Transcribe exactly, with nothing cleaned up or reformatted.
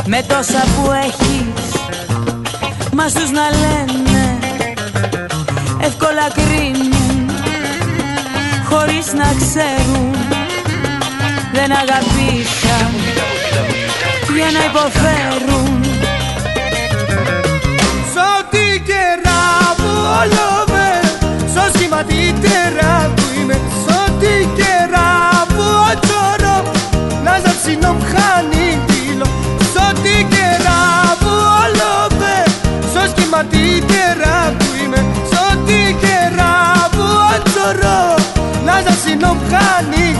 με τόσα που έχεις, μας τους να λένε εύκολα κρίνουν, χωρίς να ξέρουν δεν αγαπήσαν για να υποφέρουν. Σ' ό,τι καιρά που όλο με, σ' σχήμα τη τέρα που είμαι. Σ' ό,τι καιρά που τσορώ, να ζαψινό μχάνει τίλο. Σ' ό,τι καιρά που όλο με, σ' σχήμα τη τέρα που είμαι. Σ' ό,τι καιρά που τσορώ, να ζαψινό μχάνει